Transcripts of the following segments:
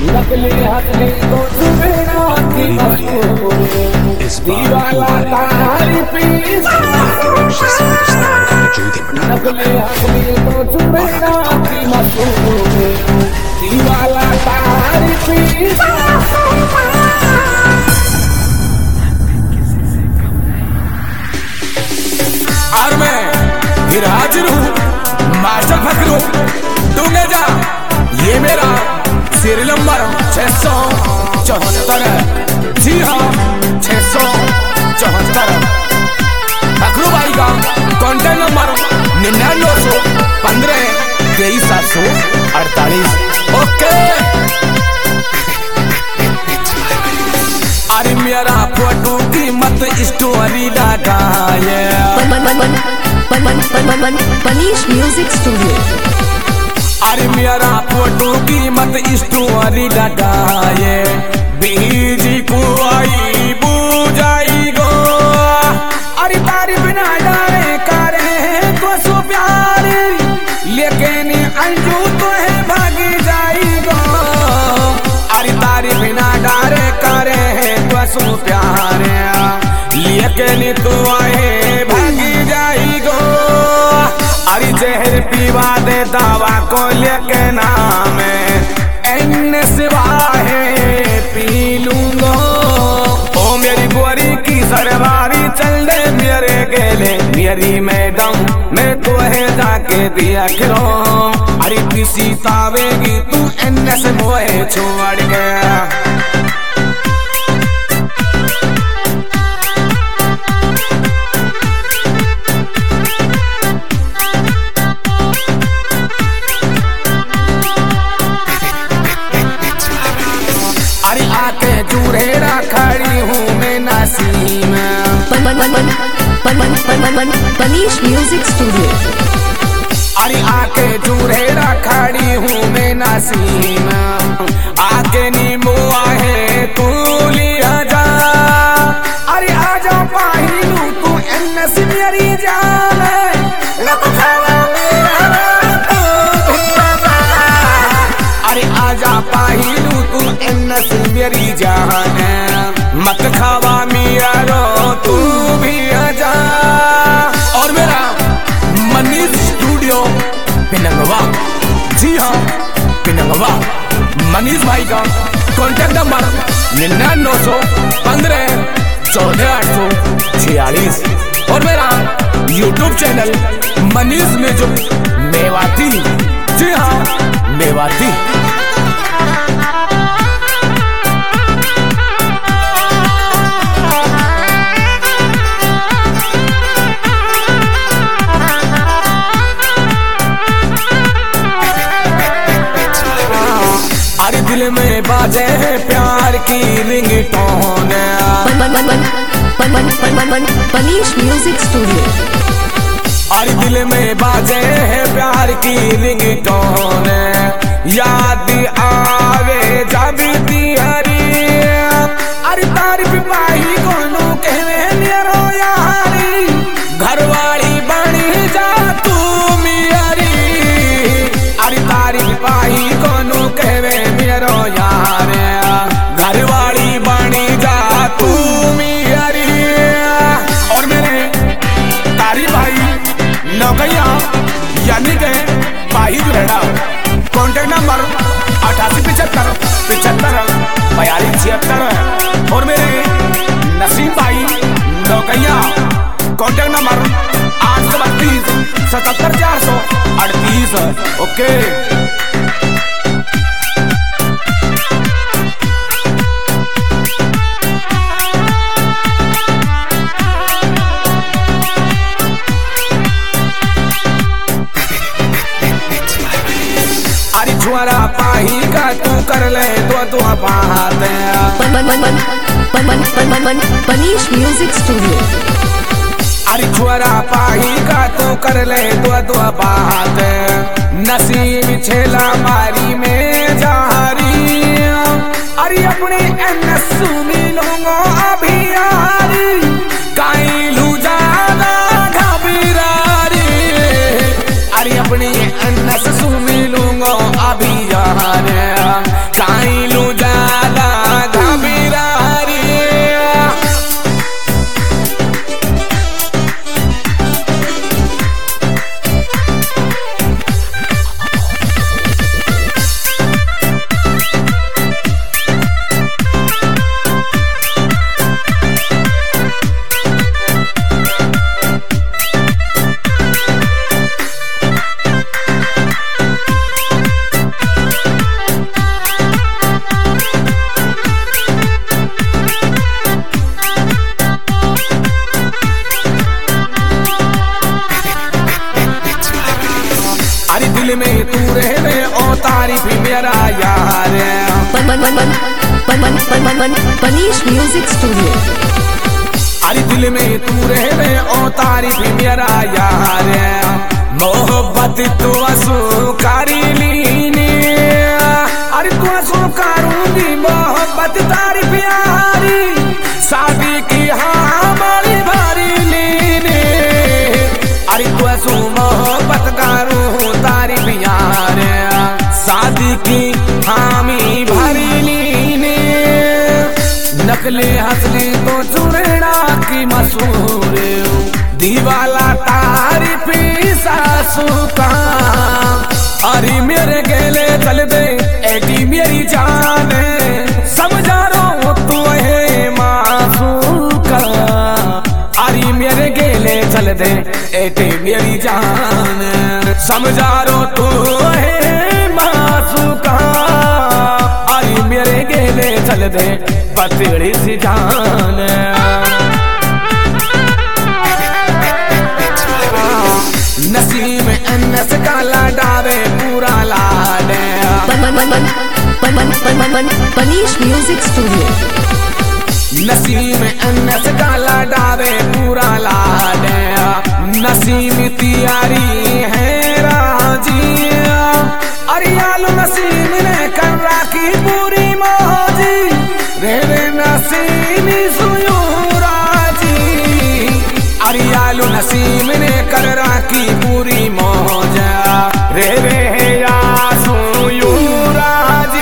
नकली हकली तो सुबेरा की दीवाला तारी पीस नकली हकली तो सुबेरा की दीवाला तारी पीस। और मैं फिर हाजिर हूँ मास्टर फकरू दूंगे जा ये मेरा सीरियल नंबर 674 जी हाँ 674 फकरू भाई का कॉन्टैक्ट नंबर 9915237848। ओके अरे मेरा फोटो की मत स्टोरी लगाए मनीष म्यूजिक स्टूडियो। अरे मेरा फोटो की मत स्टोरी लगाए बीजी को आई बुझाई गो। अरे तारी बिना डाले करे तो सो प्यार लेकिन अंजू तो है भागी जाई गो। अरे तारी बिना डाले करे तो सो प्यार लेकिन तो आए भागी जाई गो। अरे जहर पीवा दे दावा को लेके नाम एन सिवा है पी लूंगा। ओ मेरी गोरी की सरवारी चल दे मेरे गेले मेरी मैडम मैं तो है जाके दिया करो। अरे किसी तावेगी तू एन से मोहे छोड़ गया। चूरेरा खड़ी हूँ मैं नसीम मनीष म्यूजिक स्टूडियो। अरे आके चूरेरा खड़ी हूँ मैं नसीम आके नींबू आहे तू लिया जा। अरे आजा पाहिलू तू एनस मेरी जान अरे आजा पाहिलू तू एनस मेरी जान मत खावा मिया रो तू भी आजा। और मेरा मनीष स्टूडियो पिनंगवा जी हाँ पिनंगवा मनीष भाई का कॉन्टैक्ट नंबर 9915144846 और मेरा YouTube channel Manish music Mewati ji हाँ मेवाती। अरे दिल में बाजे है प्यार की रिंगटोन मनीष म्यूजिक स्टूडियो। अरे दिल में बाजे है प्यार की रिंगटोन याद आवे जब तिहरी। अरे तारीफ पाही कोनो कहवे मेरो यारी घरवाली बनी जा तू मियारी। अरे तारीफ पाही कोनो कहवे मेरो यार घरवाली बनी जा तू मियारी। और मेरे तारी भाई नौकैया यानी के भाई जुड़ेड़ा कॉन्टैक्ट नंबर 8875754276। और मेरे नसीम भाई नौकैया कॉन्टैक्ट नंबर 832 77438। ओके छुआरा पाही का तू कर ले दो बात मनीष म्यूजिक स्टूडियो। अरे छुआरा पाही का तू कर ले दो बात नसीब छेला मारी में जारी। अरे अपने एनस मिलूंगा अभी यारी काइलू ज्यादा घबरारी। अरे अपने एनस मिलूंगा अभी यार काइलू Panish Music Studio. अरे दिल में तू रहे ओ तारीफ मेरा यार, मोहब्बत तू असुकारी लीनी, अरे तू असुकारूंगी मोहब्बत तारीफ यारी, शादी की हमारी भारी लीनी, अरे तू असु मोहब्बत कारू तारीफ यार, शादी की हामी भारी लीनी, नकली हसली तो चुरेड़ा की मशहूर, दीवाला तारीफी सासू का, अरे मेरे गेले चल दे एटी मेरी जान, समझा रो तू है मासू का, अरे मेरे गेले चल दे एटी मेरी जान, समझा रो तू है मासू का, अरे मेरे गेले चल दे पतली सी जान। नसीम अनस का लाडावे पूरा लाडे, Panish Music Studio. नसीम अनस का लाडावे पूरा लाडे, नसीम तियारी है राजी, अरे आलू नसीम ने कर राखी पूरी मौजी, रे नसीमी सुयूराजी, अरे आलू नसीम ने कर राखी पूरी मौजा, रे या सुयूराजी।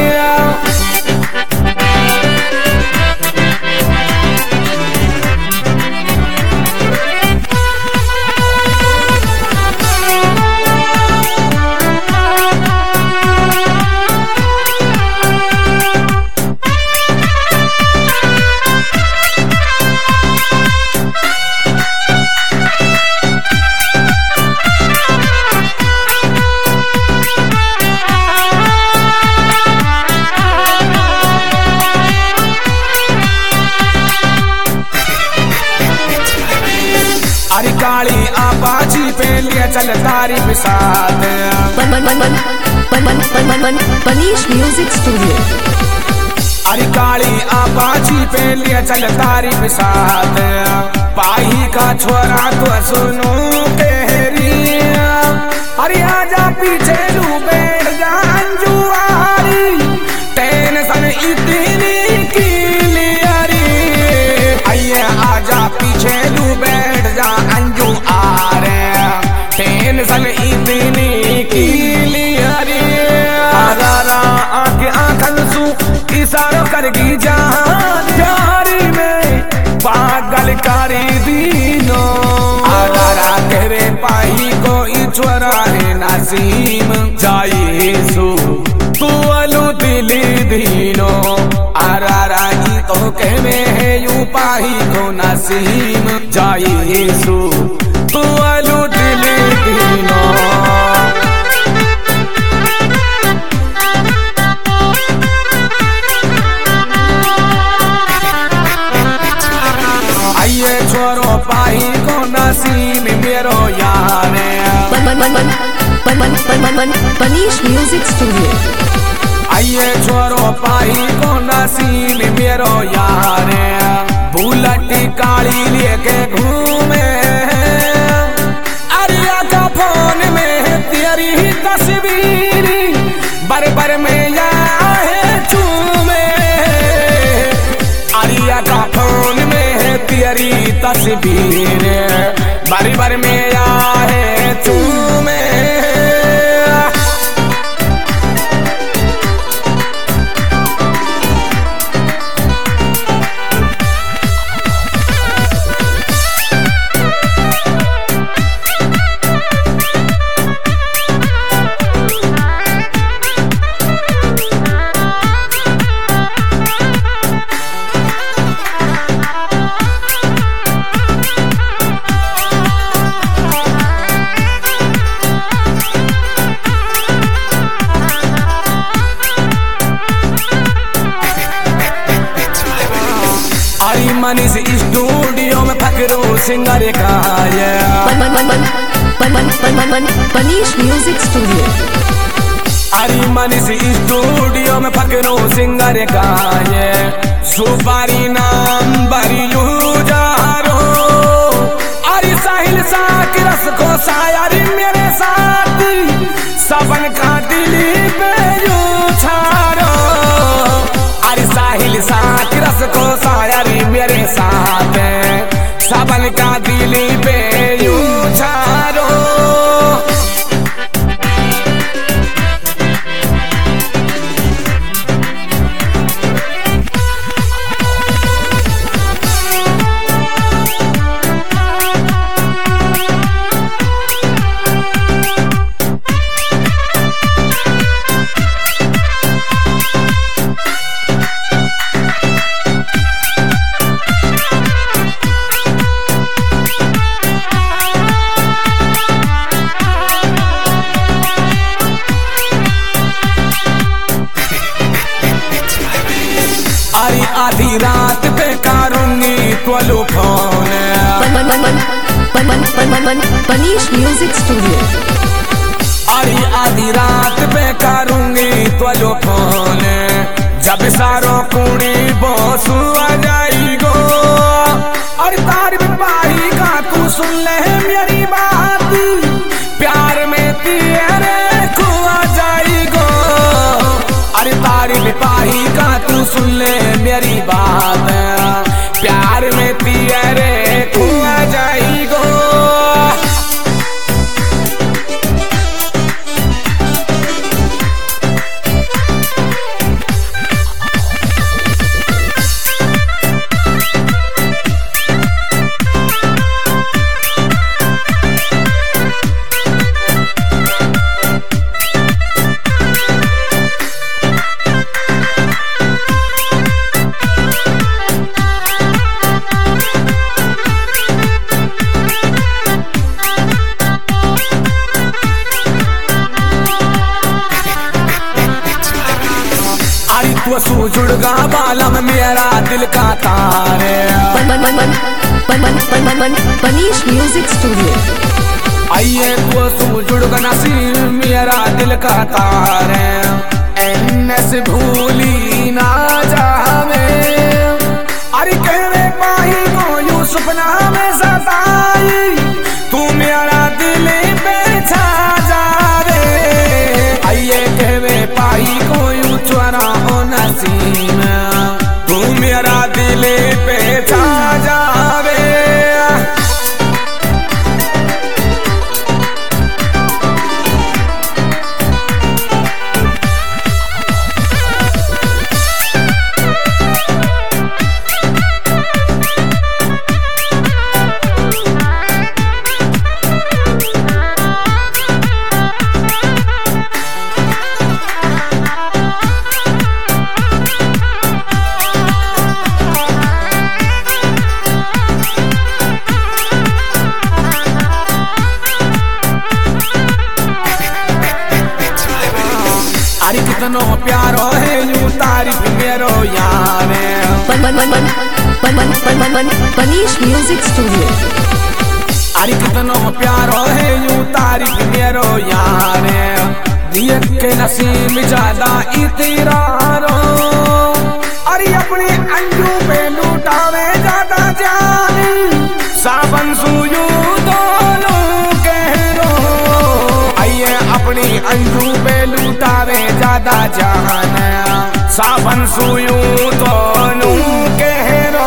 अरे काली आपाची पे लिए चल तारीफ साथ, Panish Music Studio. अरे काली आपाची पे लिए चल तारीफ साथ, पाही का छोरा तो सुनो कहरी, अरे आजा पीछे लू बैठ जान जुआरी, टेंशन इतनी की लियारी, आइए आजा पीछे लू बैठ जा अंजू आ रे, टेंशन इतनी की लियारी, आगारा आंख आंखन सू इशारों करगी जान, प्यारी में पागल करी दीनो, आगारा तेरे पाही को ईश्वरा है नसीम, जाई सू तू अलू दिली दीनो, आरारा ही तो कहने है यू पाही को नसीम, जाई सू तू अलू दिली दीनो। आइए छोरो पाही को नसीम मेरो यार, Panish Music Studio. आइए छोरो पाही को नसीम मेरो यार, बुलेट काली लेके घूमे, अरिया का फोन में तेरी तस्वीर, बर में या है चूमे, अरिया का फोन में तेरी तस्वीर, बर में या है चूमे। मनीष स्टूडियो में फकरू सिंगर का Panish Music Studio. अरे मनीष स्टूडियो में फकरो सिंगर गाये सुपारी नाम बरी लूजारो। अरे साहिल साक रस को शायरी मेरे साथी सबन का दिली पे यूं छारो। अरे साहिल साक रस को शायरी मेरे साथ सबन का दिली पे यूं छारो। अरे आधी रात पे करूंगी त्वलो फोन। Panish Music Studio. अरे आधी रात पे करूंगी त्वलो फोन जब सारो कुड़ी बोसु आ जाई गो। अरे तार पाही का तू सुन ले मेरी बात प्यार में तेरे खुआ जाई गो। अरे तारी पाही का तू सुन ले मेरी बात प्यार में तेरे खुआ जाई गो। तू सुजुड़गा बालम मेरा दिल का तारे। Panish Music Studio. आइए तू सुजुड़गा नसीब मेरा दिल का तारे। एनएस भूली ना जावे। अरे कहवे पाही को यूं सपना में सताई तू मेरा दिल पे छा जावे। आइए कहवे पाही को यूं चुरा नसीम तू मेरा दिल पे छा जावे। अरे कितनो प्यारो है यूं तारीफ मेरो यार। Panish Music Studio. अरे कितनो प्यारो है यूं तारीफ मेरो यार। दिए के नसीब ज्यादा इतरारो। अरे अपनी अंजू पे लूटावे ज्यादा जान साबन सुयू दोनों कहरो। आइए अपनी अंजू पे लूटावे ज्यादा जान साबन सुयू दोनों कहरो।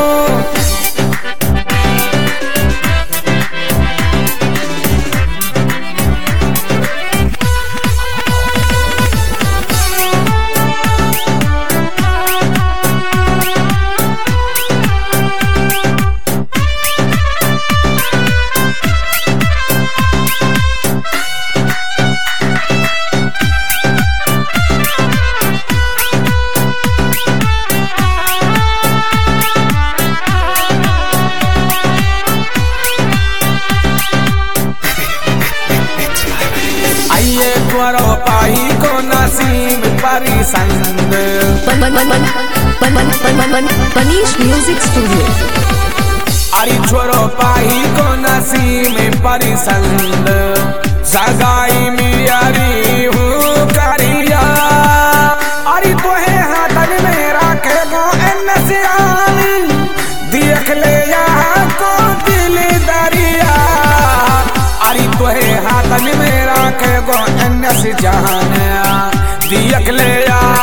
त्वरो पाही को नसीब परिसंद। Panish Music Studio. अरे छोरो पाही को नसीब परिसंद सगाई मियारी हूँ कर हाथन में राखेगो एनसियानी देख ले यहाँ को दिल दरिया अरे तोहे हाथन में राखेगो एनस जहान देख ले